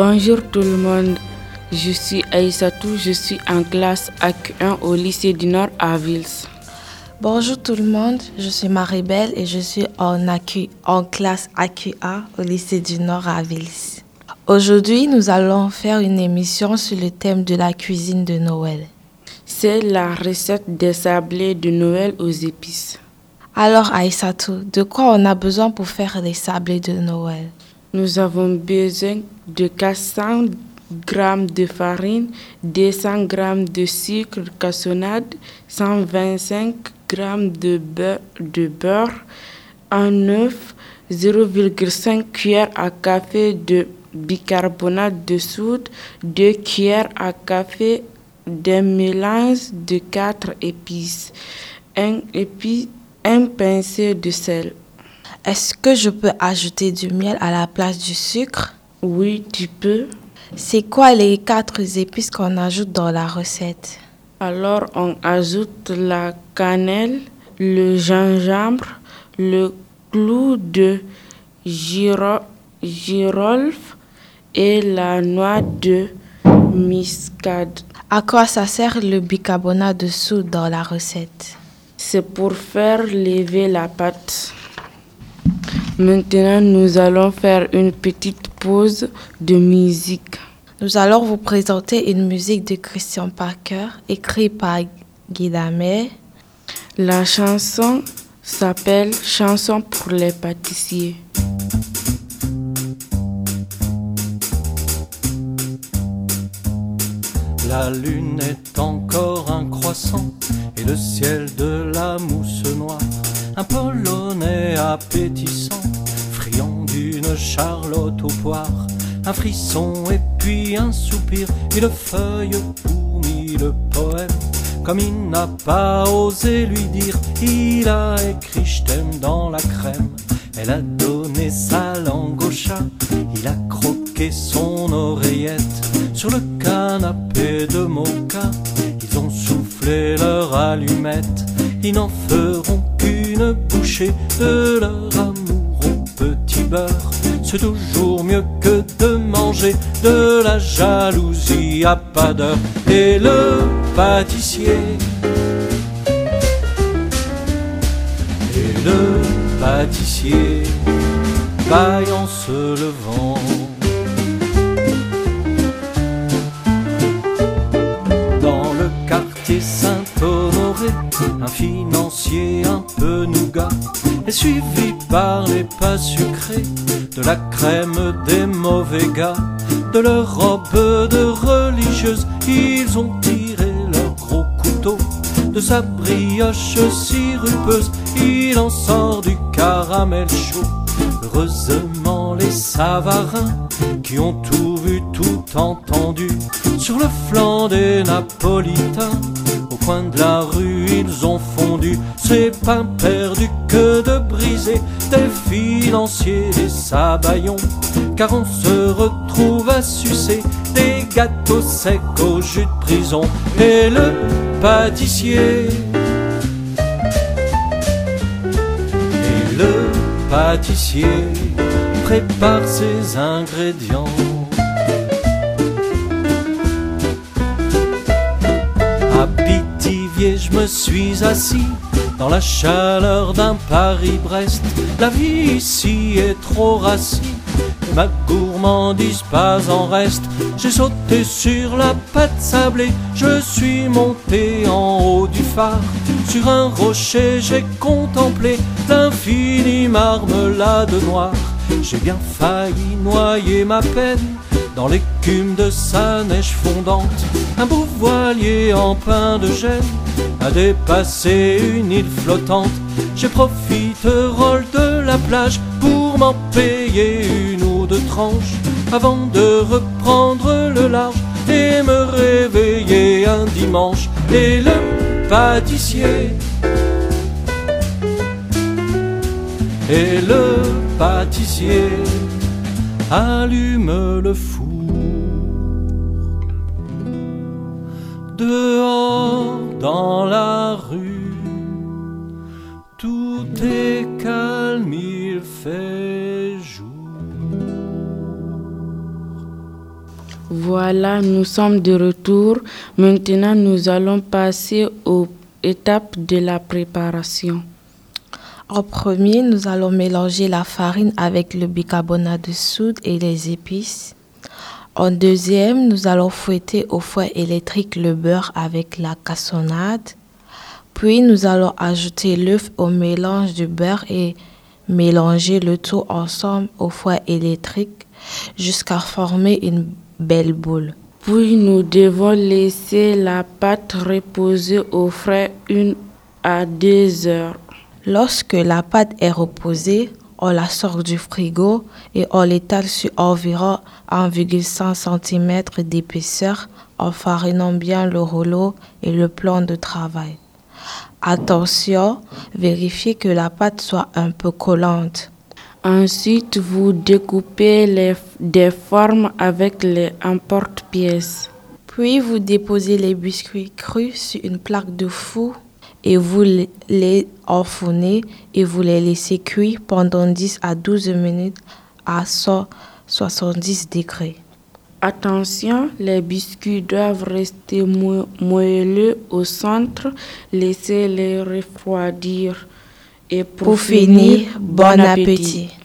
Bonjour tout le monde, je suis Aïssatou, je suis en classe AQ1 au lycée du Nord à Vils. Bonjour tout le monde, je suis Marie-Belle et je suis en classe AQ1 au lycée du Nord à Vils. Aujourd'hui, nous allons faire une émission sur le thème de la cuisine de Noël. C'est la recette des sablés de Noël aux épices. Alors Aïssatou, de quoi on a besoin pour faire les sablés de Noël? Nous avons besoin de 400 g de farine, 200 g de sucre cassonade, 125 g de beurre, un œuf, 0,5 cuillère à café de bicarbonate de soude, 2 cuillères à café d'un mélange de 4 épices, un pincé de sel. Est-ce que je peux ajouter du miel à la place du sucre? Oui, tu peux. C'est quoi les 4 épices qu'on ajoute dans la recette? Alors, on ajoute la cannelle, le gingembre, le clou de girofle et la noix de muscade. À quoi ça sert le bicarbonate de soude dans la recette? C'est pour faire lever la pâte. Maintenant, nous allons faire une petite pause de musique. Nous allons vous présenter une musique de Christian Parker, écrite par Guy Damet. La chanson s'appelle « Chanson pour les pâtissiers ». La lune est encore un croissant et le ciel de la mousse noire. Un polonais appétissant, friand d'une charlotte aux poires. Un frisson et puis un soupir, une feuille pour 1000 poèmes. Comme il n'a pas osé lui dire, il a écrit je t'aime dans la crème. Elle a donné sa langue au chat, il a croqué son oreillette. Sur le canapé de moka, ils ont soufflé leur allumette. Ils n'en feront qu'une bouchée de leur amour au petit beurre. C'est toujours mieux que de manger de la jalousie à pas d'heure. Et le pâtissier, baille en se levant. Dans le quartier Saint-Honoré, un financier un peu nougat est suivi par les pas sucrés de la crème des mauvais gars. De leur robe de religieuse, ils ont tiré leur gros couteau. De sa brioche sirupeuse, il en sort du caramel chaud. Heureusement les Savarins, qui ont tout vu, tout entendu, sur le flanc des Napolitains, au coin de la rue ils ont fondu. C'est pas perdu que de briser des financiers, des sabayons, car on se retrouve à sucer des gâteaux secs au jus de prison. Et le pâtissier, prépare ses ingrédients. À Pithiviers, je me suis assis dans la chaleur d'un Paris-Brest. La vie ici est trop rassie, et ma gourmandise pas en reste. J'ai sauté sur la pâte sablée, je suis monté en haut du phare. Sur un rocher j'ai contemplé l'infinie marmelade noire. J'ai bien failli noyer ma peine dans l'écume de sa neige fondante. Un beau voilier en pain de gêne a dépassé une île flottante. J'ai profiterole de la plage pour m'en payer une ou deux tranches, avant de reprendre le large et me réveiller un dimanche. Et le pâtissier, allume le four. Dehors dans la rue, tout est calme, 'calme, il fait jour. Voilà, nous sommes de retour. Maintenant, nous allons passer aux étapes de la préparation. En premier, nous allons mélanger la farine avec le bicarbonate de soude et les épices. En deuxième, nous allons fouetter au fouet électrique le beurre avec la cassonade. Puis, nous allons ajouter l'œuf au mélange du beurre et mélanger le tout ensemble au fouet électrique jusqu'à former une belle boule. Puis, nous devons laisser la pâte reposer au frais 1 à 2 heures. Lorsque la pâte est reposée, on la sort du frigo et on l'étale sur environ 1,5 cm d'épaisseur en farinant bien le rouleau et le plan de travail. Attention, vérifiez que la pâte soit un peu collante. Ensuite, vous découpez des formes avec les emporte-pièces. Puis, vous déposez les biscuits crus sur une plaque de four et vous les enfournez et vous les laissez cuire pendant 10 à 12 minutes à 170 degrés. Attention, les biscuits doivent rester moelleux au centre. Laissez-les refroidir. Et pour finir, bon appétit.